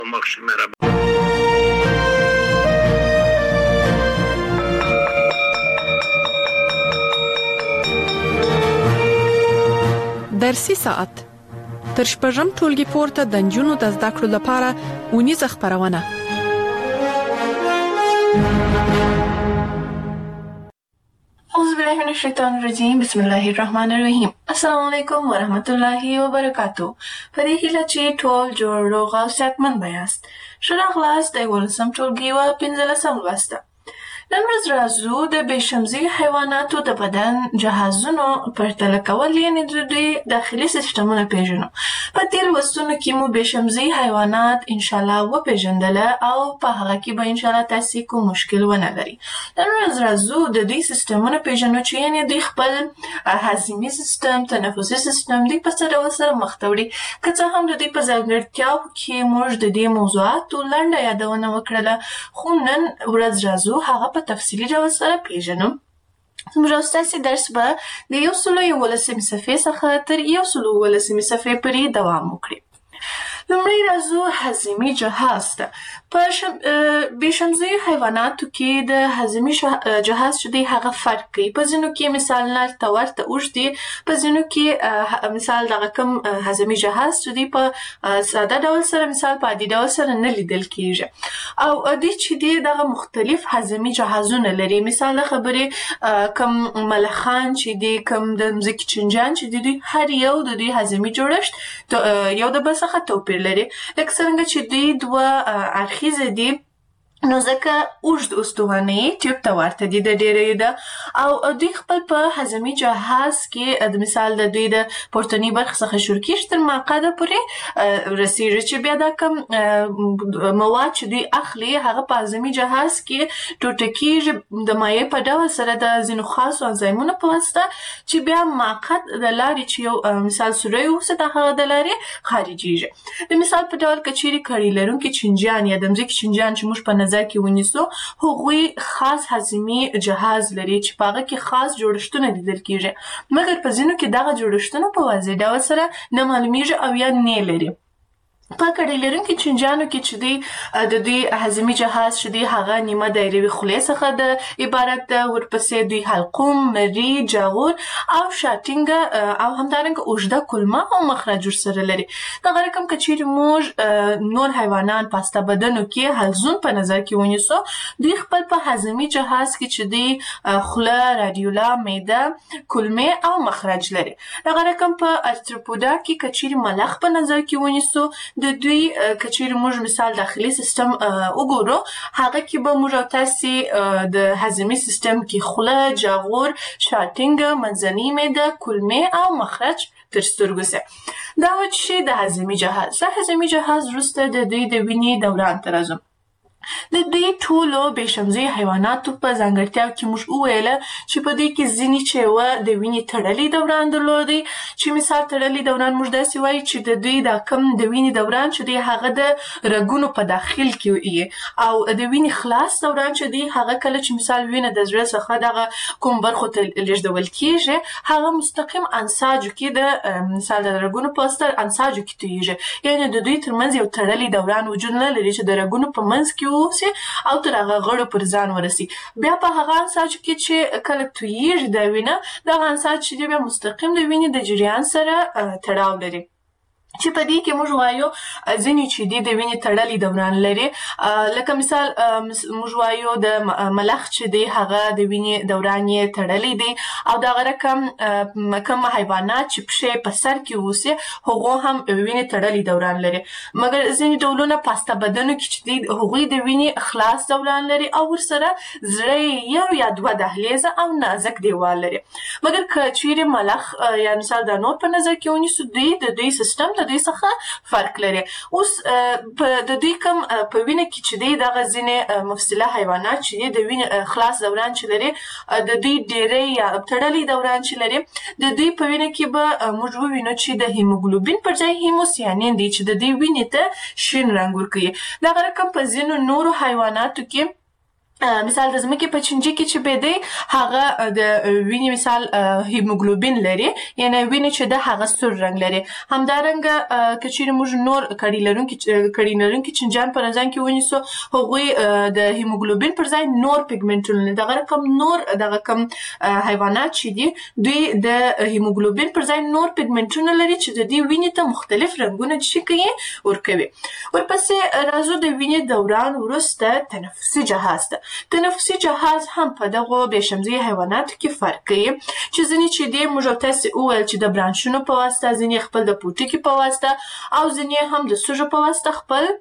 مخشی میره. درسي ساعت تر شپږم ټولګي پورته د نجونو د زده کړو لپاره ونیزه خپرونه. اعوذ بالله من الشیطان الرجیم. بسم الله الرحمن الرحیم. السلام علیکم ورحمت الله وبرکاتو. په دې هیله چې ټول جوړ روغ او صحتمند یاست. ښه راغلاست د 11م ټولګي و 15م لوست. نن ورځ راځو د بېشمزي حیواناتو د بدن جهازونو پرتله کول، یعنې د دوی داخلي سیستمونه پیژنو. په تېر لوستونو کې مو بېشمزي حیوانات انشاءالله وپېژندله او په هغه کې به انشاءالله تاسې کوم مشکل ونه لري. نن ورځ راځو د دوی سیستمونه پیژنو چې یعنې دوی خپل هضمي سیستم، تنفسي سیستم دوی په څه ډول سره مخ ته وړي. که څه هم د دوی په ځانګړتیاوو کې موږ د دې موضوعاتو لنډه یادونه وکړله، خو نن ورځ راځو هغه په تفصیلي ډول سره پیژنو. زموږ او ستاسې درس به د 111 صفحې څخه تر 117 صفحې پورې دوام وکړي. لومړی راځو هضمي جهاز ته. په بېشمزیو حیواناتو کې د هضمي جهاز چې دی هغه فرق کوي. په ځینو کې مثال نر ته ورته اوږد دی، په ځینو کې مثال دغه کوم هضمي جهاز چې دی په ساده ډول سره مثال په عادي ډول سره نه لیدل کېږي. او دوی چې دی دغه مختلف هضمي جهازونه لري. مثال د خبرې کوم ملخان چې دی، کوم د مځکې چینجیان چې دی، دوی هر یو د دوی هضمي جوړښت یو د بل څخه توپیر لري. لکه څرنګه چې دوی دوه اړخیزه دي، نو ځکه اوږد استوانه ټیوب ته ورته دي د ډېریو ده، او دوی خپل په هضمي جهاز کې د مثال د دوی د پورتنۍ برخې څخه شروع کېږي تر معقده پورې رسېږي، چې بیا دا کوم مواد چې دوی اخلي هغه په هضمي جهاز کې ټوټه کېږي د مایع په ډول سره د ځینو خاصو انزایمونو په واسطه، چې بیا معقد د لارې چې یو مثال سوری اوسي د هغه د لارې خارجېږي. د مثال په ډول که چیرې کړۍ لرونکي چینجیان یا د مځکې چینجیان چې موږ په نظر کې ونیسو، هغوی خاص هضمي جهاز لري چې په هغه کې خاص جوړښتونه لیدل کېږي، مګر په ځینو کې دغه جوړښتونه په واضح ډول سره نه معلومیږي او یا نه لري. په کړۍ لرونکي چینجیانو کې چې دی د دوی هضمي جهاز چې دی هغه نیمه دایروي خولې څخه د عبارت ده، ورپسې دوی حلقوم، مري، جاغور او شاتینګه او همدارنګه اوږده کولمه او مخرج ورسره لري. دغه رقم که چیرې موږ نور حیوانان په هسته بدنو کې حلزون په نظر کې ونیسو، دوی خپل په هضمي جهاز کې چې دی خوله، رادیولا، معده، کولمې او مخرج لري. دغه رقم په ارتروپودا کې که چیرې ملخ په نظر کې ونیسو، د دوی که چیرې موږ مثال داخلي سیستم وګورو، هغه کې به موږ او تاسې د هضمي سیستم کې خوله، جاغور، شاتینګه، منځنۍ معده، کولمې او مخرج تر سترګو سي. دا و چې د هضمي جهاز. د هضمي جهاز وروسته د دوی د وینې دوران ته راځو. د دوی ټولو بېشمزي حیواناتو په ځانګړتیاو کې موږ وویله چې په دوی کې ځینې چې یوه د وینې تړلی دوران درلودی، چې مثال تړلی دوران موږ داسې وایو چې د دوی دا کم د وینې دوران چې دی هغه د رګونو په داخل کې وي، او د وینې خلاص دوران چې دی هغه کله چې مثال وینه د زړه څخه دغه کوم برخو ته لیږدول کېږي، هغه مستقیم انساجو کې د مثال د رګونو په واسطه انساجو کې تویږي. یعنې د دوی ترمنځ یو تړلی دوران وجود نه لري چې د رګونو په منځ کې اوسي او تر هغه غړو پر ځان ورسي. بیا په هغه انساجو کې چې کله تویږي دا وینه، دغه انساج چې دی بیا مستقیم د وینې د جریان سره تړاو لري، چې په دې کې موږ وایو ځینې چې دی د وینې تړلی دوران لري. لکه مثال موږ وایو د ملخ چې دی هغه د وینې دوران یې تړلی دی، او دغه رقم کوم حیوانات چې پښې په سر کې اوسي هغو هم وینې تړلی دوران لري. مګر ځینې ډولونه په هسته بدنو کې چې دی هغوی د وینې خلاص دوران لري او ورسره زړه یو یا دوه دهلیزه او نازک دیوال لري. مګر که چیرې ملخ یا مثال د نور په نظر کې ونیسو، دوی د دوی سیستم د دوی څخه فرق لري. اوس د دوی کوم په وینه کې چې دی دغه ځینې مفصله حیوانات چې دی د وینې خلاص دوران چې لري، د دوی ډېری یا تړلی دوران چې لري، د دوی په وینه کې به موږ ووینو چې د هیموګلوبین پر ځای هیموسیانین دی چې د دوی وینې ته شین رنګ ورکوي. دغه رقم په ځینو نورو حیواناتو کې مثال د ځمکې په چینجي کې چې دی هغه د وینې مثال هیموګلوبین لري، یعنی وینې چې ده هغه سور رنګ لري. همدارنګه که چیرې موږ نور کړي لرونکي چینجیان په نظر کې ونیسو، هغوی د هیموګلوبین پر ځای نور پیګمنټونه لري. دغه رقم نور دغه کم حیوانات چې دي دوی د هیموګلوبین پر ځای نور پیګمنټونه لري چې د دې وینې ته مختلف رنګونه چې کوي ورکوي. ورپسې راځو د وینې دوران وروسته تنفسي جهاز ته. تنفسي جهاز هم په دغو بېشمزي حیواناتو کې فرق کوي چې ځینې چې دی موږ تاسې وویل چې د برانشونو په واسطه، ځینې خپل د پوټکي په واسطه او ځینې هم د سوژو په واسطه خپل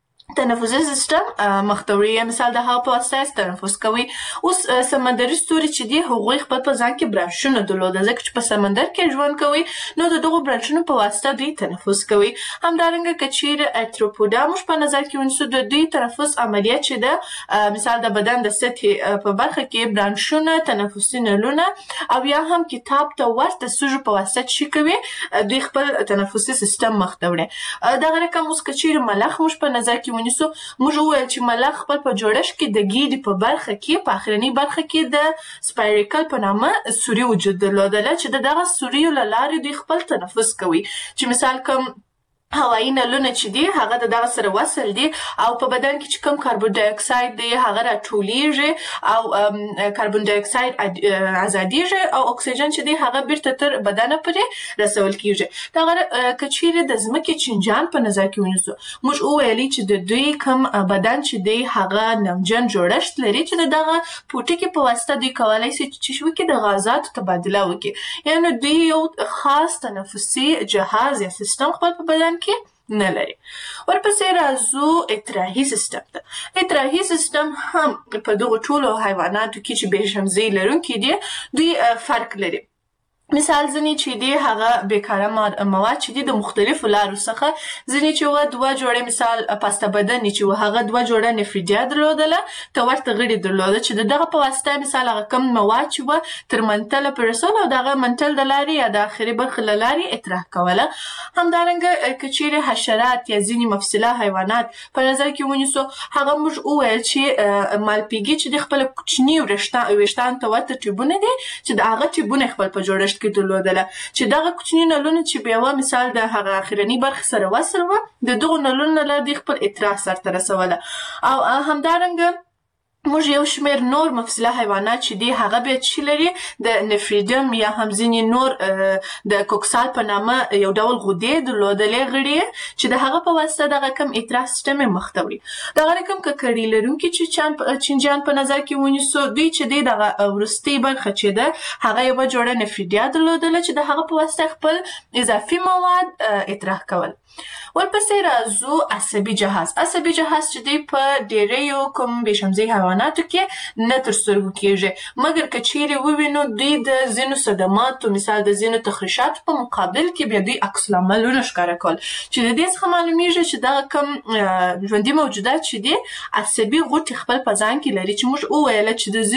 تنفسي سیستم مخته وړي. مثال د هوا په واسطه تنفس کوي. اوس سمندري ستوري چې دي هغوی خپل په ځان کې برانشونه درلوده، ځکه چې په سمندر کې ژوند کوي نو د دغو برانشونو په واسطه دوی تنفس کوي. همدارنګه که چیرې ارتروپوډا موږ په نظر کې ونیسو، د دوی تنفس عملیات چې ده مثال د بدن د سطحې په برخه کې برانشونه، تنفسي نلونه او یا هم کتاب ته ورته سوژو په واسطه چې کوي دوی خپل تنفسي سیستم مخته وړي. دغه رقم اوس که چیرې ملخ موږ په نظر کې ونیسو، موږ وویل چې ملخ خپل په جوړښت کې د ګیډې په برخه کې په اخرنۍ برخه کې د سپایریکل په نامه سوري وجود درلودله چې د دغه سوریو له لارې دوی خپل تنفس کوي، چې مثال کوم هوایي نلونه چې دي هغه د دغه سره وصل دي او په بدن کې چې کوم کاربن ډای اکساید دی هغه راټولیږي او کاربن ډای اکساید ازادیږي او اکسیجن چې دی هغه بیرته تر بدن پورې رسول کیږي. دغه که چیرې د ځمکې چینجیان په نظر کې ونیسو، موږ وویلي چې د دوی کوم بدن چې دی هغه نمجن جوړښت لري چې د دغه پوټکي په واسطه دوی کولی شي چې وکړي د غازاتو تبادله وکړي، یعنې دوی یو خاص تنفسي جهاز یا سیستم خپل په بدن کې نه لري. ورپسې راځو اطراحي سیستم ته. اطراحي سیستم هم په دغو ټولو حیواناتو کې چې بېشمزۍ لرونکي دي دوی فرق لري. مثال ځینې چې دی هغه بیکاره مواد چې دي د مختلفو لارو څخه، ځینې چې وه دوه جوړې مثال پاسته بدنې چې وه هغه دوه جوړه نفریدیا درلودله، ته ورته غړي درلوده چې د دغه په واسطه مثال هغه کم مواد چې وه تر منتله پورې رسول او دغه منتل د لارې یا د آخري برخې له لارې اطراح کوله. همدارنګه که چیرې حشرات یا ځینې مفصله حیوانات په نظر کې ونیسو، هغه موږ وویل چې مالپیږي چې د خپل کوچني ویښتان ته ورته ټیوبونه دي چې د هغه ټیوبونه خپل په جوړښت کې درلودله چې دغه کوچني نلونه چې بیا مثال د هغه اخرنۍ برخې سره وصل وه د دغو نلونو له لارې خپل اطراح سرته رسوله. او همدارنګه موږ یو شمېر نور مفصله حیوانات چې دي هغه بیا چې لري د نفریدم یا هم ځینې نور د کوکسال په نامه یو ډول غدې درلودلې غړي چې د هغه په واسطه دغه کم اطراح سیستم یې مخته وړي. دغه رقم که کړي لرونکي چینجیان په نظر کې ونیسو، دوی چې دی دغه وروستۍ برخه چې ده هغه یوه جوړه نفریدیا درلودله چې د هغه په واسطه خپل اضافي مواد اطراح کول. ورپسې راځو عصبي جهاز. عصبي جهاز چې دی په ډېریو کوم بېشمزۍ حیواناتو کې نه تر سترګو کېږي، مګر که چیرې ووینو دوی د ځینو صدماتو مثال د ځینو تخریشاتو په مقابل کې بیا دوی عکس العملونه ښکاره کول چې د دې څخه معلومیږي چې دغه کوم ژوندي موجودات چې دي عصبي غوټې خپل په ځان کې لري چې موږ وویله چې د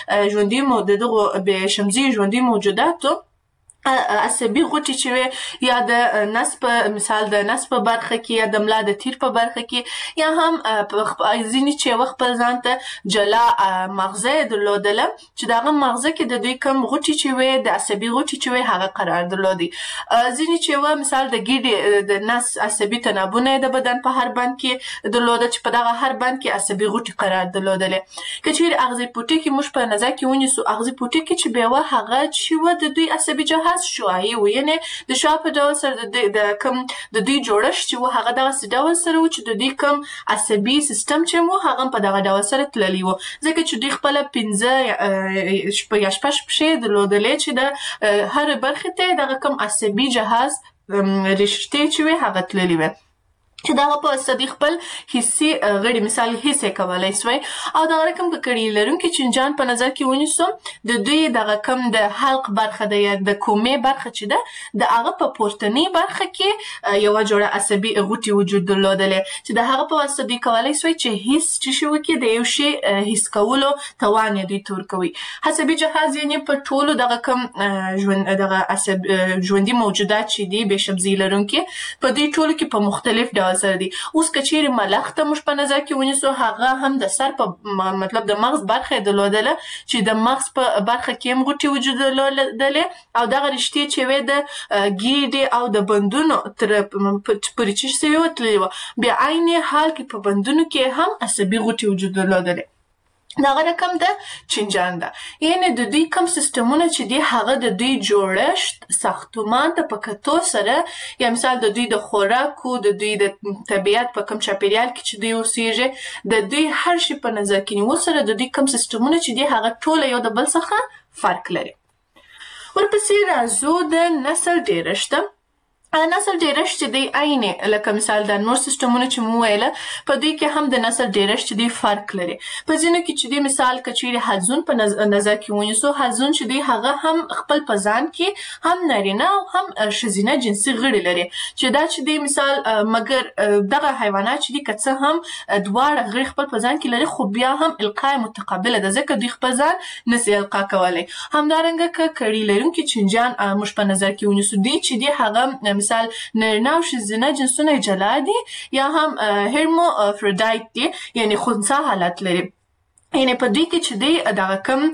ځینو د دغو بېشمزۍ ژوندي موجوداتو عصبي غوټې چې وي یا د نس په مثال د نس په برخه کې یا د ملا د تیر په برخه کې یا هم ځینې چې وخت خپل ځان ته جلا مغزه یې درلودله چې د هغه مغزه کې د دوی کم غوټې چې وي د عصبي غوټې چې وي هغه قرار درلودي. ځینې چې وه مثال د ګیډې د نس عصبي تنابونه یې د بدن په هر بند کې درلوده چې په دغه هر بند کې عصبي غوټې قرار درلودلې. که چیرې اغزي پوټکي موږ په نظر کې ونیسو، اغزي پوټکي چې بیا وه هغه چې وه د دوی عصبي جهاز شعاعي و، یعنې د شعاع په ډول سره د کوم د دوی جوړښت چې و هغه دغسې ډول سره و چې د دوی کوم عصبي سیستم چې و هغه په دغه ډول سره تللی و، ځکه چې دوی خپله 15 یا 6 پښې درلودلې چې د هرې برخې ته دغه کوم عصبي جهاز رشتې چې وې هغه تللي وې چې دغه په واسطه دوی خپل حسي غړي مثال حس یې کولی سوی. او دغه رقم که کړي لرونکي چینجیان په نظر کې ونیسو، د دوی دغه کم د حلق برخه ده یا د کومې برخه چې ده د هغه په پورتنۍ برخه کې یوه جوړه عصبي غوټې وجود درلودلې چې د هغه په واسطه دوی کولی سوی چې حس چې شي وکړي د یو شي حس کولو توان یې دوی تور کوي. عصبي جهاز یعنې په ټولو دغه کم دغه ژوندي موجودات چې دي بېشمزۍ لرونکي په دوی ټولو کې په مختلف ډول ډول سره دي. اوس که چیرې ملخ ته موږ په نظر کې ونیسو، هغه هم د سر په مطلب د مغز برخه درلودله چې د مغز په برخه کې هم غوټې وجود درلودلې او دغه رشتې چې وې د ګیډې او د بندونو تر پورې چې سوي وتللې وه. بیا عین حال کې په بندونو کې هم عصبي غوټې وجود درلودلې. دغه رقم د چینجان ده. یعنی د دوی کوم سیستمونه چې دي هغه د دوی جوړښت ساختمان ته په کتو سره، یا مثال د دوی د خوراکو، د دوی د طبیعت په کوم چاپیریال کې چې دوی اوسېږي، د دوی هر شي په نظر کې نیول سره د دوی کوم سیستمونه چې دي هغه ټوله یو د بل څخه فرق لري. ورپسې راځو د نسل ډېرښت ته. نسل ډېرښت چې دی عین لکه مثال د نور سیستمونه چې مو ویله، په دوی کې هم د نسل ډېرښت چې دی فرق لري. په ځینو کې چې دی مثال که چیرې حلزون په نظر کې ونیسو، حلزون چې دی هغه هم خپل په ځان کې هم نارینه او هم ښځینه جنسي غړي لري، چې دا چې دی مثال مګر دغه حیوانات چې دي که څه هم دواړه غړي خپل په ځان کې لري، خو بیا هم القاء متقابله ده، ځکه دوی خپل ځان نسي القاء کولی. همدارنګه که کړي لرونکي چینجان موږ په نظر کې ونیسو، دوی چې دی هغه مثال نارینه او ښځینه جنسونه جلا دي یا هم هرمافرودایت دي، یعنی خنثی حالت لري. یعنی په دوی کې چې دی دغه کوم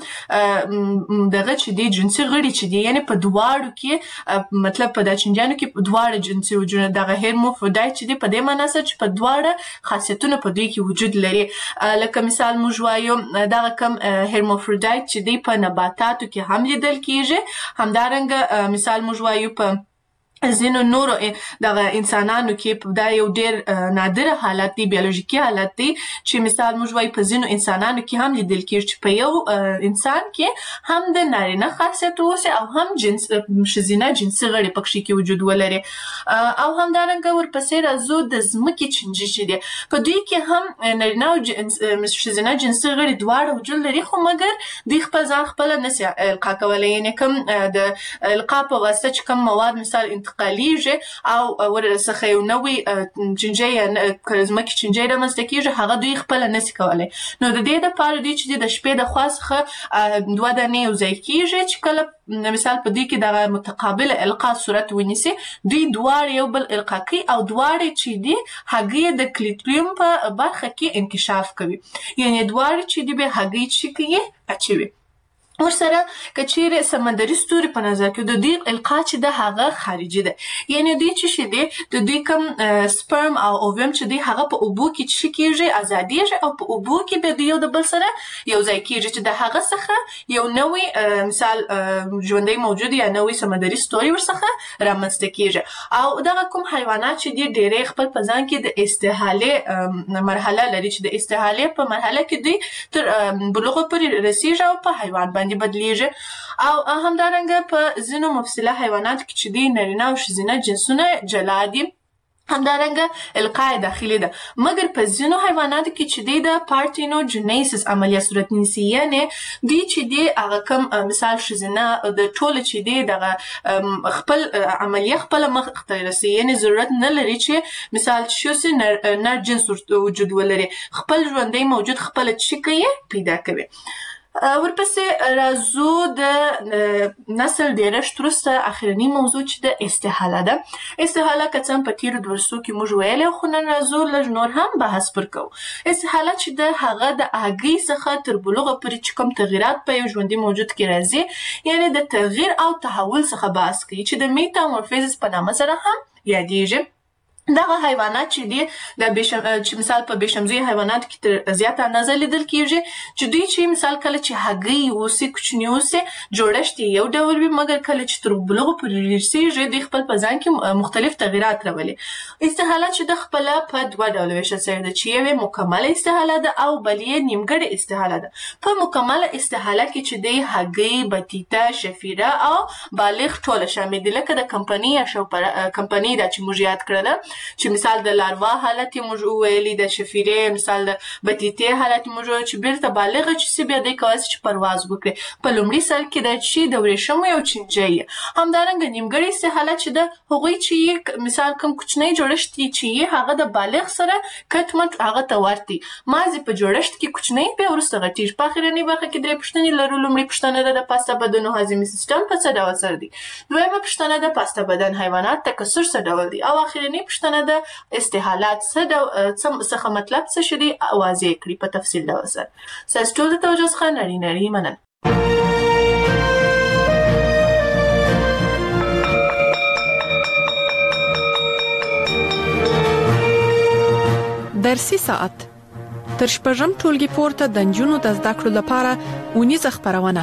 دغه چې دی جنسي غړي چې دي، یعنی په دواړو کې مطلب په د چینجانو کې په دواړه جنسي وجودونه دغه هرمافرودایت چې دی په دې معنا سره چې په دواړه خاصیتونه په دوی کې وجود لري. لکه مثال موږ وایو دغه کوم هرمافرودایت چې دی په نباتاتو کې هم لیدل کیږي. همدارنګه مثال موږ وایو په ځینو نورو دغه انسانانو کې دا یو ډېر نادره حالت دی، بیولوژیکي حالت دی، چې مثال موږ وایو په ځینو انسانانو کې هم لیدل کېږي چې په یو انسان کې هم د نارینه خاصیت اوسي او هم ښځینه جنسي غړي پکښې کې وجود ولري. او همدارنګه ورپسې راځو د ځمکې چینجي چې دی، په دوی کې هم نارینه او ښځینه جنسي غړي دواړه وجود لري، خو مګر دوی خپل ځان خپله نسي القا کولی. یعنې کوم د القا په واسطه چې کوم مواد مثال انتقالیږي او ورڅخه یو نوی چینجی یا ځمکې چینجی رامنځته کېږي، هغه دوی خپله نسي کولی. نو د دې دپاره دوی چې د شپې د خوا څخه دوه دانې یو ځای کېږي، چې کله مثال په دوی کې دغه متقابله القا صورت ونیسي، دوی دواړه یو بل القا کوي او دواړه چې دي هګۍ د کلیټریوم په برخه کې انکشاف کوي. یعنی دواړه چې دي به هګۍ چې کوي اچوي. ورسره که چیرې سمندري ستوري په نظر کې د دوی القا چې ده هغه خارجي ده. یعنی دوی چې دی د دوی کوم سپرم او اوویم چې دی هغه په اوبو کې چې کېږي ازادېږي او په اوبو کې به د یو د بل سره یو ځای کېږي، چې د هغه څخه یو نوی مثال ژوندی موجود یا نوی سمندري ستوری ورڅخه رامنځته کېږي. او دغه کوم حیوانات چې دی ډېری خپل په ځان کې د استحالې مرحله لري، چې د استحالې په مرحله کې دوی تر بلوغه پورې رسېږي او په حیوان باندې بدلیږي. او همدارنګه په ځینو مفصله حیواناتو کې چې دی نارینه او ښځینه جنسونه جلا دي، همدارنګه القاء داخلي ده. مګر په ځینو حیواناتو کې چې دی د پارتینوجینیسس عملیه صورت نیسي، یعنی دوی چې دی هغه کوم مثال ښځینه د ټوله چې دی دغه خپل عملیه خپله مخ ته رسوي، یعنی ضرورت نه لري چې مثال چې نر جنس وجود ولري، خپل ژوندی موجود خپله چې کوي پیدا کوي. ورپسې راځو د نسل ډېرښت وروسته اخرني موضوع چې د استحاله ده. استحاله که څه هم په تېرو درسو کې موږ ویلی، خو نن راځو لږ نور هم بحث پر کوو. استحاله چې ده هغه د هګۍ څخه تر بلوغه پورې چې کوم تغییرات په یو ژوندي موجود کې راځي، یعنی د تغییر او تحول څخه بحث کوي، چې د میتامورفیزس په نامه سره هم یادېږي. دغه حیوانات چې دي چې مثال په بېشمزیو حیواناتو کې تر زیاته اندازه لیدل کېږي، چې دوی چې مثال کله چې هګۍ اوسي کوچني اوسي جوړښت یې یو ډول وي، مګر کله چې تر بلوغه پورې رسېږي دوی خپل په ځان کې مختلف تغییرات راولي. استحاله چې د خپله په دوه ډوله ویشل سوې ده، چې یو یې مکمله استحاله ده او بل یې نیمګړې استحاله ده. په مکمله استحاله کې چې دی هګۍ، بطیطه، شفیره او بالغ ټوله شامل دي. لکه د کمپنۍ یا کمپنۍ دا چې موږ یاد کړله، چې مثال د لاروا حالت یې موږ وویلي، د شفیرې مثال د بطیطې حالت یې موږ وویلي، چې بیرته بالغه چې سي بیا دی کولی سي چې پرواز وکړي. په لومړي سر کې دا چې د ورېښمو یو چینجی یې. همدارنګه نیمګړې استحاله چې ده هغوی چې مثال کوم کوچنی جوړښت چې یې هغه د بالغ سره کټ مټ هغه ته ورته مازې په جوړښت کې کوچنی بیا وروسته غټېږي. په اخرنۍ برخه کې درې پوښتنې لرو. لومړۍ پوښتنه ده د پاسته بدن او هاضمي سیستم په څه ډول سره دي. دویمه پوښتنه ده پاسته بدن حیوانات تکثر څه ډول دي. او اخرنۍ پوښتنه ده استحالات څه مطلب څه شدي واضح کړي په تفصیل ډول سره. ستاسو ټول د توجه څخه نړۍ مننه. درسي ساعت تر شپږم ټولګي پورته د نجونو د زده کړو لپاره اونیزه خپرونه.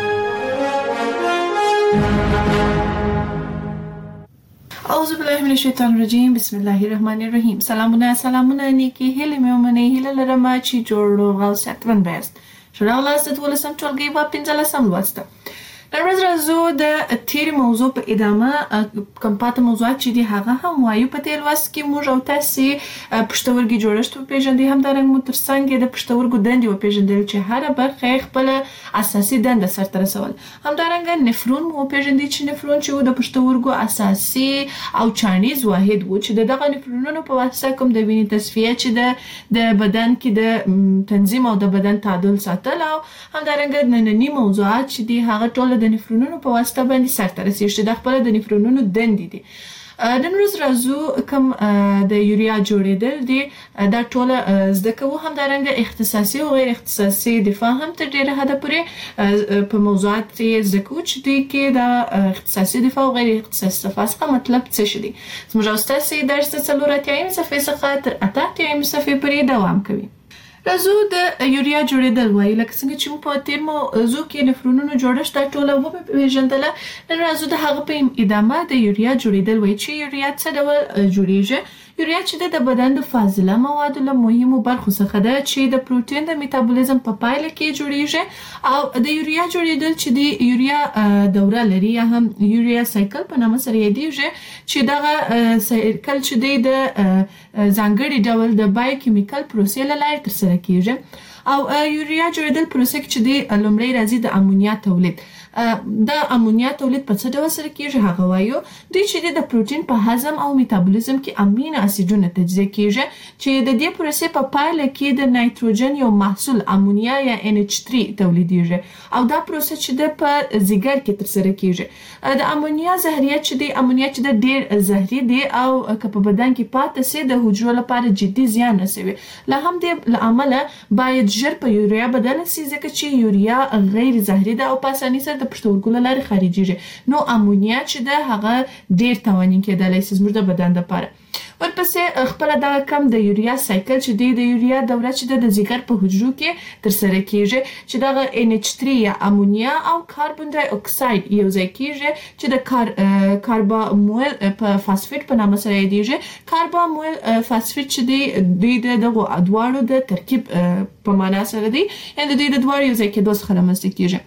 اعوذ بالله من الشیطان الرجیم. بسم الله الرحمن الرحیم. سلامونه نیکی هیله مې ومنئ. هیله لرم چې جوړ روغ او صحتمند بایاست. شراغلاست د 12 ټولګي په 15 لوست. نن ورځ راځو د تیری موضوع په ادامه کوم پاتې موضوعات چې دي هغه هم وایو. په دې لوست کې موږ او تاسو پښتورګي جوړښت وپېژندئ، همدارنګه مو ترڅنګ د پښتورګو دندې وپېژندل چې هر برخه خپل اساسي دنده سرته رسول. همدارنګه نفرون مو وپېژندئ چې نفرون چې د پښتورګو اساسي او چانیز واحد وو چې دغه نفرونونو په واسطه کوم د وینې تصفیه چې د بدن کې د تنظیم او د بدن تعادل ساتل، او همدارنګه نننی موضوعات چې دي هغه ټول د نفرونونو په واسطه باندې سرته رسیږي چې د خپل د نفرونونو دندې دي. نن ورځ راځو کوم د یوریا جوړېدل دي دا ټول زده کوو. همدارنګه اختصاصي او غیر اختصاصي دفاع هم تر ډیره حده پورې په موضوعات کې زده کوو چې دوی کې د اختصاصي دفاع او غیر اختصاصي دفاع څخه مطلب څه شي دي. زموږ استاد درس 4 صفحې څخه تر 8 صفحې پورې دوام کوي. راځو د یوریا جوړېدل وایي. لکه څنګه چې په تیر موضوع کې نفرونونو جوړښت دا ټوله وپېژندله، نن راځو د هغه په ادامه د یوریا جوړېدل وایي چې یوریا څه ډول جوړیږي. یوریا چې د بدن د فاضله موادو له مهمو برخو څخه ده چې د پروتین د میتابولیزم په پایله کې جوړیږي، او د یوریا جوړېدل چې د یوریا دوره لري یا هم یوریا سایکل په نامه سره یادیږي، چې دغه سایکل چې دی د ځانګړي ډول د بایوکیمیکل پروسې له لارې ترسره کیږي. او یوریا جوړېدل پروسه کې چې دی لومړی راځي د امونیا تولید. د امونیا تولید په څه ډول سره کیږي هغه وایو. دوی چې د پروتین په هضم او میتابولیزم کې امینو اسیدونه تجزیه کیږي چې د دې پروسې په پایله کې د نایتروجن یو محصول امونیا یا NH3 تولیدیږي، او دا پروسه چې د په ځیګر کې ترسره کیږي. د امونیا زهریات چې دی امونیا چې د ډیر زهري دی او که په بدن کې پاتې سي د حجرو لپاره جدي زیان رسوي. له هم دې امله باید ژر په یوریا بدل سي ځکه چې یوریا غیر زهري ده او په اسانۍ سره د پښتورګو له لارې خارجيږي. نو امونیا چې ده هغه ډیر توانین کېدلی شي زموږ د بدن لپاره. ورپسې خپل دغه کم د یوریا سایکل چې دی د یوریا دوره چې د ځیګر په حجرو کې ترسره کیږي چې دغه NH3 یا امونیا او کاربن ډای اکساید یو ځای کیږي چې د کاربامول په فاسفیټ په نامه سره یادیږي. کاربامول فاسفیټ چې دی دوی د دغه ادوارو د ترکیب په معنا سره دی، یعنی د دوی د دوارو یو ځای کېدو څخه رامنځته کیږي.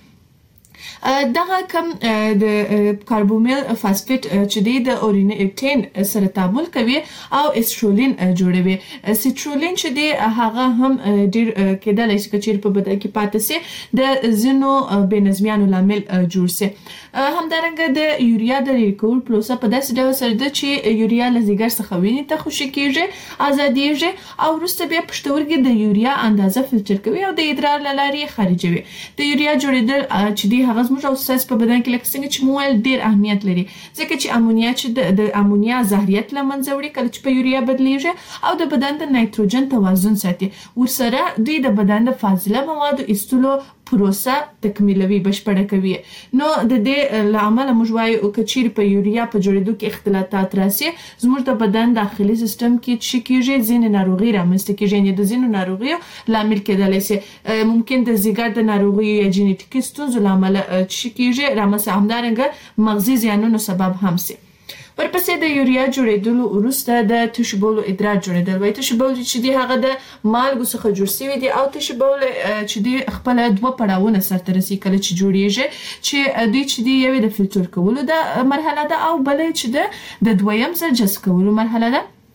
دغه کم د کاربومیل فاسفیټ چې د اورینټین سره تعامل کوي او استرولین جوړوي. سټرولین چې دی هغه هم ډیر کېدلی شي چې په بدن کې پاتې سي د ځینو بېنظمیانو لامل جوړ سي. همدارنګه د یوریا د لرې کولو پروسه په داسې ډول سره ده چې یوریا له ځیګر څخه وینې ته خوشې کیږي، ازادیږي او وروسته بیا پښتورګي د یوریا اندازه فلټر کوي او د ادرار له لارې خارجوي. د یوریا جوړېدل چې دی هغه زموږ او ستاسو په بدن کې لکه څنګه چې مو ویل ډیر اهمیت لري، ځکه چې امونیا چې د امونیا زهریت له منځه وړي کله چې په یوریا بدلیږي او د بدن د نایتروجن توازن ساتي. ورسره دوی د بدن د فاضله موادو ایستلو پروسه تکمیلوي، بشپړه کوي. نو د دې له امله موږ وایو که چیرې په یوریا په جوړېدو کې اختلالات راسي زموږ د بدن داخلي سیستم کې څه کیږي، ځینې ناروغي رامنځته کیږي، یعنې د ځینو ناروغیو لامل کېدلی شي. ممکن د ځیګر د ناروغیو یا جینیټیکي ستونزو له امله څه کیږي رامنځته، همدارنګه مغزي زیانونو سبب هم سي. ورپسې د یوریا جوړېدلو وروسته د تشبول ادرار جوړېدل وایي. تشبول چې دی هغه د مالګو څخه جوړ شوی دی او تشبول چې دی خپل دوه پړاوونه سرته رسي کله چې جوړیږي، چې دوی چې دی یو د فلټر کولو د مرحله ده او بل چې د دویم ځل جذب کولو مرحله ده.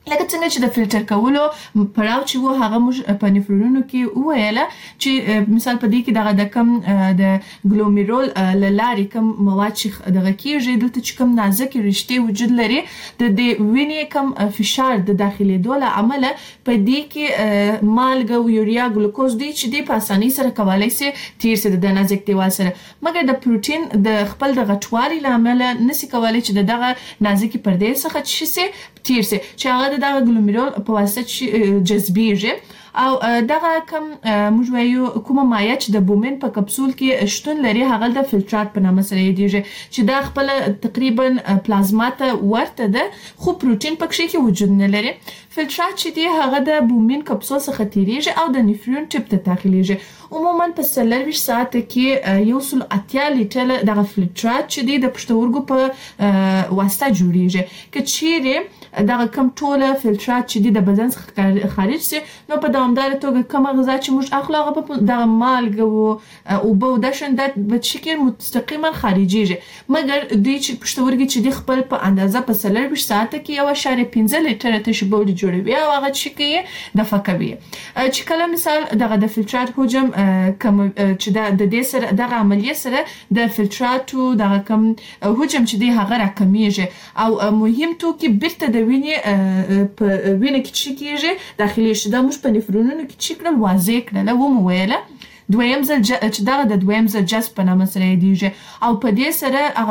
لکه څنګه چې د فلټر کولو پړاو چې وو هغه موږ په نفرونونو کې وویله چې مثال په دې کې دغه د کم د ګلومیرول لاري کم مواد چې دغه کېږي دلته چې کم نازک رشتې وجود لري د وینې کم فشار د داخلېدو له امله په دې کې مالګه او یوریا ګلوکوز دی چې دی په اسانۍ سره کولای شي تیر سي د نازک دیوال سره مګر د پروتین د خپل د غټوالي له امله نشي کولای چې دغه نازکي پردې څخه چې سي تیر سي چې هغه دغه ګلومیرول په واسطه جذبېږي او دغه کم موږ وایو کومه مایع چې د بومین په کپسول کې شتون لري هغه د فلټرات په نامه سره یادېږي چې دا خپل تقریبا پلازما ته ورته ده خو پروتین پکې کې وجود نه لري فلټرات چې دی هغه د بومین کپسول څخه تیریږي او د نفرون ټپ ته داخليږي عموما په 24 ساعت کې 180 لیټر دغه فلټرات چې دی د پښتورګو په واسطه جوړیږي که چیرې دغه کم ټوله فلټرات چې دی د بدن څخه خارج سي نو په دوامدار توګه کومه غذا چې موږ اخلو هغه په دغه مالګه او اوبه د شندت په شکل مستقیما خارجيږي مګر دوی چې پښتورګي چې دی خپل په اندازه په 24 ساعت کې 1.5 لیټر تشبول جوړوي او هغه چې د فکوي چې کله مثال دغه د فلټرات حجم کم چې د دې سره دغه عملیه سره د فلټراتو دغه کم حجم چې دی هغه راکمیږي او مهم توکي بیرته د وینې په وینې کې چې کېږي داخلي شي دا موږ په نفرونونو کې چې کړل واضح کړل و مو ویله دویم ځل چې دغه د دویم ځل جذب په نامه سره یادېږي او په دې سره هغه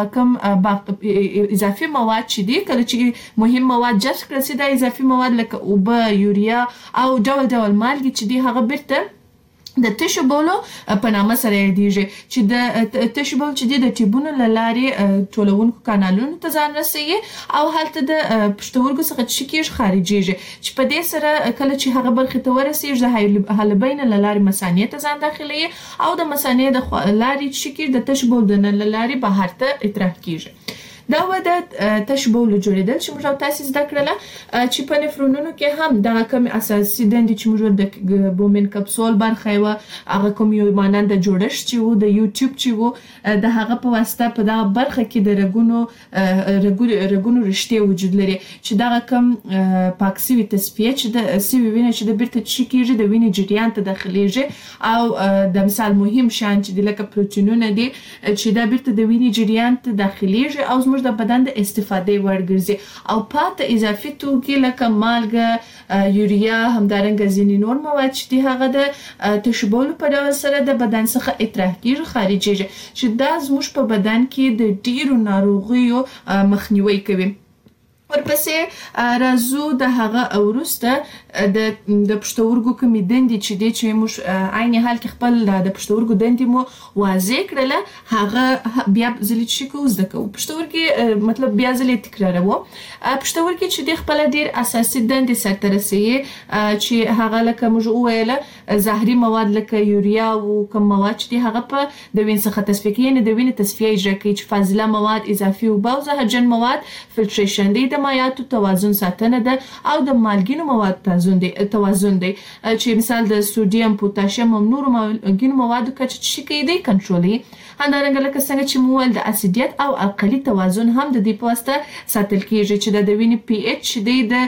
کم اضافي مواد چې دي کله چې مهم مواد جذب کړل سي دا اضافي مواد لکه اوبه یوریا او ډول ډول مالګې چې دي هغه بیرته د تشو بولو په نامه سره یادېږي چې د تشو بول چې د ټیوبونو له لارې ټولونکو کانالونو ته ځان رسوي او هلته د پښتورګو څخه چې کېږي خارجيږي چې په دې سره کله چې هغه برخې ته ورسېږي د حالبین له لارې مثانې ته ځان داخلي او د مثانې د لارې چې کېږي د تشو بول د لارې بهر ته اطراح کېږي دا وده تشبول جوړیدل چې موږ تاسو زده کړل چې په نفرونونو کې هم دغه کوم اساسي دندې چې موږ د بومین کپسول برخه و هغه کوم یو مانند جوړښت چې وو د یوټیوب چې وو د هغه په واسطه په دغه برخه کې د رګونو رشتې وجود لري چې دغه کوم پاکسي تصفیه چې د سیوی وینې چې د بیرته چې کېږي د وینې جریان ته داخليږي او د مثال مهم شان چې د لکه پروتینونه دي چې د بیرته د وینې جریان ته داخليږي او د بدن د استفادې وړ ګرځي او پات اضافي توکي لکه مالګه یوریا همدارنګه ځینې نور مواد چې هغه د تشبول په ډول سره د بدن څخه اطراح کیږي خارجيږي چې دا زموږ په بدن کې د ډیرو ناروغیو مخنیوي کوي ورپسې راځو د هغه ورسته د پښتورګو کومې دندې چې دي چې موږ عین حال کې خپل د پښتورګو دندې مو واضح کړل هغه بیا ځلې چې کو زده کو پښتورګي مطلب بیا ځلې تکراروو پښتورګي چې د خپل ډیر اساسي دندې سره رسي چې هغه لکه موږ ویله زهري مواد لکه یوریا او کوم مواد چې هغه په د وین څخه تصفیه کوي د وین تصفیه اجرا کوي چې فاضله مواد اضافي او زهرجن مواد فلټریشن دی د مایعاتو توازن ساتنه ده او د مالګینو مواد توازن دی چې مثال د سودیم پوتاشیم او نورو مالګینو موادو کچه چې کېدی کنټرولي همدارنګه لکه څنګه چې مول د اسیدیت او القلي توازن هم د دې په واسطه ساتل کیږي چې د وینې پی ایچ دی د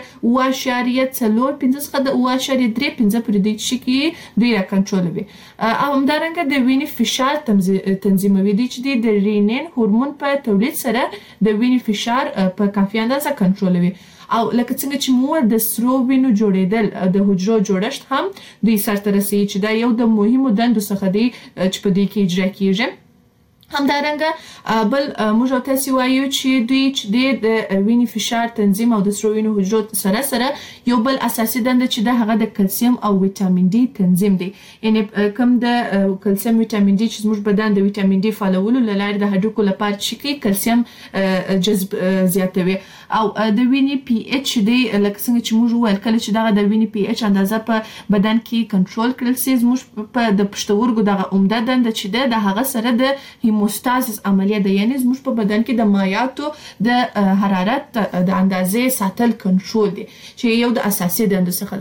0.45 څخه د 0.35 پورې دی چې کې دوی را کنټرولوي او همدارنګه د وینې فشار تنظیموي دی چې د رینین هورمون په تولید سره د وینې فشار په کافي اندازه کنټرولوي او لکه څنګه چې مور د سرو وینو جوړیدل د حجرو جوړښت هم دوی سره رسي چې دا یو د مهمو دندو څخه دی چې په دې کې اجرا کیږي همدارنګه بل موږ تاسو وایو چې دوی چې د وینې فشار تنظیم او د سرو وینو حجرو سره سره یو بل اساسي دنده چې د هغه د کلسیم او ویټامین ډي تنظیم دی یعنی کوم د کلسیم ویټامین ډي چې موږ بدن د ویټامین ډي فعالولو لپاره د هډوکو لپاره چې کلسیم جذب زیاتوي او د وینې پی ایچ دی لکه څنګه چې موږ ویل کله چې دغه د وینې پی ایچ اندازه په بدن کې کنټرول کړل سي موږ په د پښتورګو دغه عمده دنده چې د هغه سره د هیموستازیس عملیه ده یعنی زموږ په بدن کې د مایعاتو د حرارت د اندازې ساتل کنټرول دي چې یو د اساسي دندو څخه ده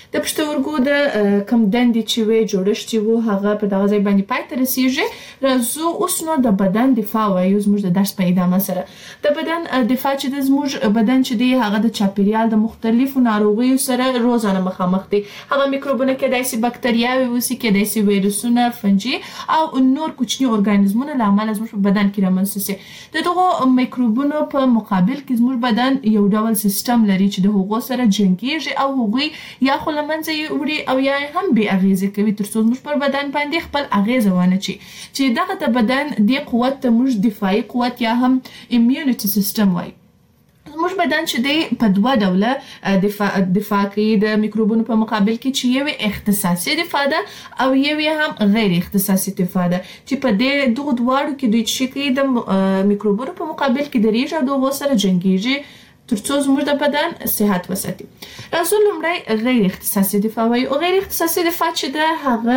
د پښتورګو د کم دندې چې وي جوړښت چې وو هغه په دغه ځای باندې پای ته رسیږي. راځو اوس نو د بدن دفاع وایو زموږ د درس په ادامه سره. د بدن دفاع چې د زموږ بدن چې دی هغه د چاپیریال د مختلفو ناروغیو سره روزانه مخامخ دی. هغه میکروبونه کېدای شي بکتریاوي وسی، کېدای شي ویروسونه، فنجي او نور کوچني ارګانیزمونه له امله زموږ په بدن کې رامنځته شي. د دغو میکروبونو په مقابل کې زموږ بدن یو ډول سیستم لري چې د هغو سره جنګیږي او هغوی یا خو له منځه یې وړي او یا هم بې اغیزې کوي تر څو زموږ پر بدن باندې خپل اغیزه ونه چي. چې دغه د بدن د قوت ته موږ دفاعي قوت یا هم اميونټي سیستم وایي. زموږ بدن چې دی په دوه ډوله دفاع کوي د میکروبونو په مقابل کې، چې یو اختصاصي دفاع ده او یو هم غیر اختصاصي دفاع ده، چې په دې دغه دواړو کې دوی چې کوي د میکروبونو په مقابل کې درېږي او دغه سره جنګیږي تر څو زموږ د بدن صحت وساتي. راځو لومړی غیر اختصاصي دفاع وایو. او غیر اختصاصي دفاع چې ده هغه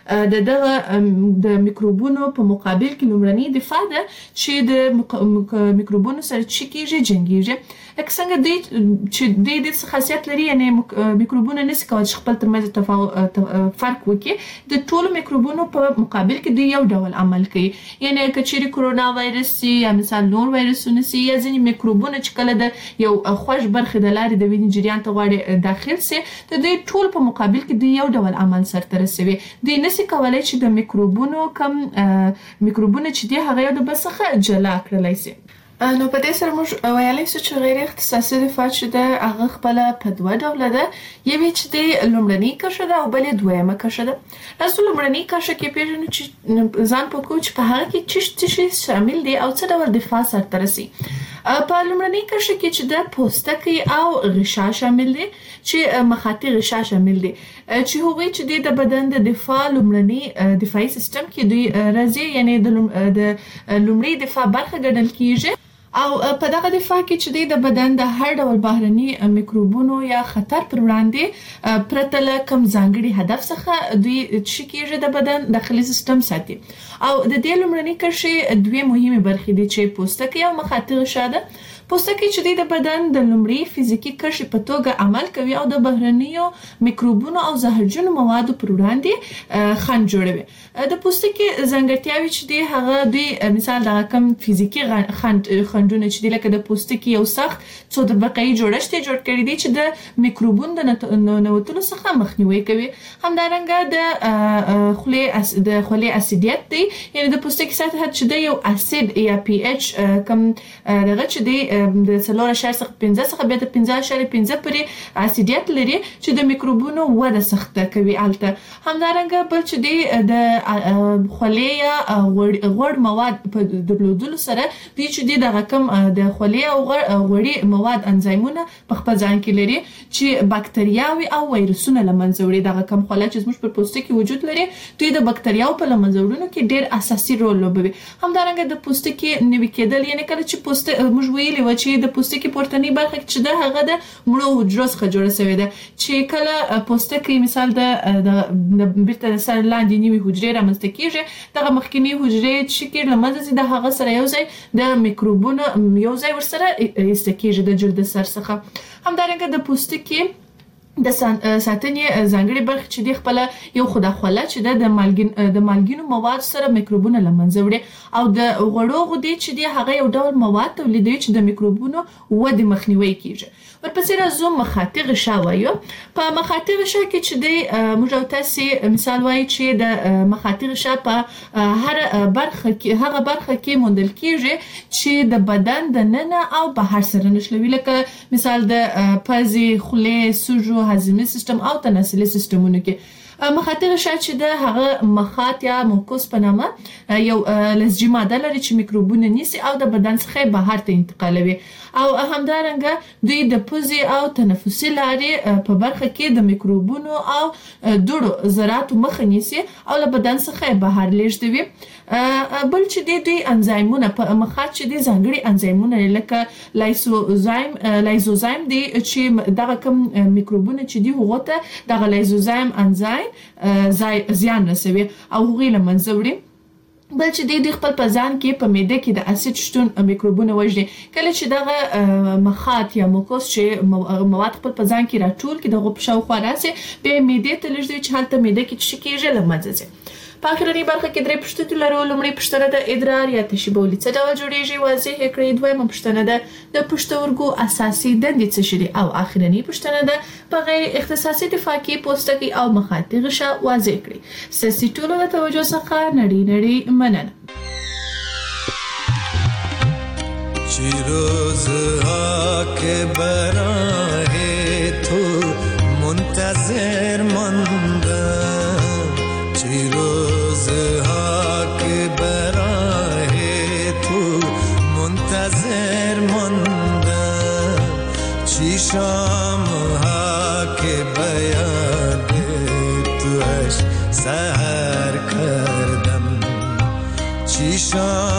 د میکروبونو په مقابل کې لومړنی دفاع ده چې د میکروبونو سره چې کېږي جنګیږي. لکه څنګه دوی چې د خاصیت لري، یعنی میکروبونه نشي کولی چې خپل ترمنځ فرق وکړي. د ټولو میکروبونو په مقابل کې دوی یو ډول عمل کوي. یعنی که چیرې کرونا وایرس سي یا مثال نور وایرسونه سي یا ځینې میکروبونه چې کله د یو خوږ برخې د لارې د وینې جریان ته غواړي داخل سي، د دوی ټول په مقابل کې دوی یو ډول عمل سرته رسوي. دوی نشي کولی چې د میکروبونو چې دی هغه یو د بل څخه جلا کړلی سي. نو په دې سره موږ ویلی شو چې غیر اختصاصي دفاع چې ده هغه خپله په دوه ډوله ده. یوې چې دی لومړنۍ کرښه ده او بلې دویمه کرښه ده. راځو لومړنۍ کرښه کې پېژنو چې ځان پوه کړو چې په هغه کې څه شی شامل دی او څه ډول دفاع سرته رسي. په لومړنۍ کرښه کې چې د پوستکی او غشا شامل دي، چې مخاطي غشا شامل دي، چې هغوی چې د بدن د دفاع لومړنۍ دفاعي سیستم کې دوی راځي، یعنی د لومړۍ دفاع برخه ګڼل کیږي. او په دغه دفاع کې چې د بدن د هر ډول بهرني میکروبونو یا خطر پر وړاندې پرته له کوم ځانګړي هدف څخه دوی چې کېږي د بدن داخلي سیستم ساتي. او د دې لومړنۍ کرښې دوه مهمه برخې دي چې پوستکی او مخاطي غشا ده. پوستکی چې د بدن د لومړی فزیکی کرښې په توګه عمل کوي او د بهرنیو میکروبونو او زهرجنو موادو پر وړاندې خنډ جوړوي. د پوستکی ځانګړتیاوې چې دی هغه دوی مثال د کوم فزیکی خنډونه چې دی لکه د پوستکی یو سخت څو طبقه‌ای جوړښت جوړ کړی دی چې د میکروبونو د ننوتلو څخه مخنیوي کوي. همدارنګه د خولې اسیدیت دی، یعنی د پوستکی سطحه چې د یو اسید یا پی ایچ کم دغه چې دی د 4.5 څخه 15 څخه بیا د 15.5 پورې اسیدیت لري چې د میکروبونو وده سخته کوي الته. همدارنګه بل چې دی د خولې یا غوړ مواد په درلودلو سره دی چې دی د رقم د خولې او غوړي مواد انزایمونه په خپل ځان کې لري چې بکتریاوي او وایرسونه لمنځه وړي. د رقم خوله چې زموږ پر پوستکي وجود لري دوی د بکتریاو په لمنځه وړلو کې ډېر اساسي رول لوبوي. همدارنګه د پوستکي نوي کېدل، یعنی کله چې موږ ویلي و چې د پوستکي پورتنی برخه چې ده هغه د مړو حجرو څخه جوړه شوې ده، چې کله پوستکی مثال د بیرته د سر لاندې نوي حجرې رامنځته کېږي، دغه مخکینی حجرې چې کې لمنځه ځي د هغه سره یو ځای د میکروبونو یو ځای ورسره ایسته کېږي د جلد سر څخه. همدارنګه د پوستکي د ساتنې ځانګړي برخه چې دی خپل یو خدا خوله چې د مالګینو مواد سره میکروبونه لمنځه وړي او د غوړو غدې چې دی هغه یو ډول مواد تولیدوي چې د میکروبونو ودې مخنیوي کیږي. ورپسې راځو مخاطي غشا وایو. په مخاطي غشا کې چې دی موږ تاسو مثال وایي چې د مخاطي غشا په هغه برخه کې موندل کیږي چې د بدن د ننه او بهر سره نښلوي، لکه مثال د پزې، خولې، سوژو، هضمي سیستم او تناسلي سیستمونو کې. مخاطي غشا چې د هغه مخاط یا موکوس په نامه یو لزجي ماده لري چې میکروبونه نیسي او د بدن څخه بهر ته انتقالوي. او همدارنګه دوی د پوزې او تنفسي لارې په برخه کې د میکروبونو او دوړو ذراتو مخه نیسي او له بدن څخه بهر لیږدوي. بل چې دوی انزایمونه په مخاط چې دي ځانګړي انزایمونه لکه لایزوزایم دی چې دغه کوم میکروبونه چې دي هغه ته دغه لایزوزایم انزایم زیان رسوي او هغه له منځه وړي. بل چې د خپل پزان کې په معده کې د اسید شتون میکروبونه وژني. کله چې دغه مخاط یا موکوس چې مواد خپل پزان کې راټول کې دغه په شاوخوا راسي به معده ته لږ چې حالت معده کې چې کېږي لمزه. په اخرنی برخه کې درې پوښتنې لرو. لومړی پوښتنه د ادرار یا تشې بولي څه ډول جوړیږي واضح کړئ. دویمه پوښتنه ده د پښتورګو اساسي دندې څه شي دي او اخرنی پوښتنه ده په غیر اختصاصي دفاع کې پوستکي او مخاط غشا واضح کړئ. ستاسو ټولو د توجه څخه نړۍ مننه. روز آکے براہے تو منتظر ماندم چی روز آکے براہے تو منتظر ماندم چی شام آکے بیاد تو اش سحر کردم چی شام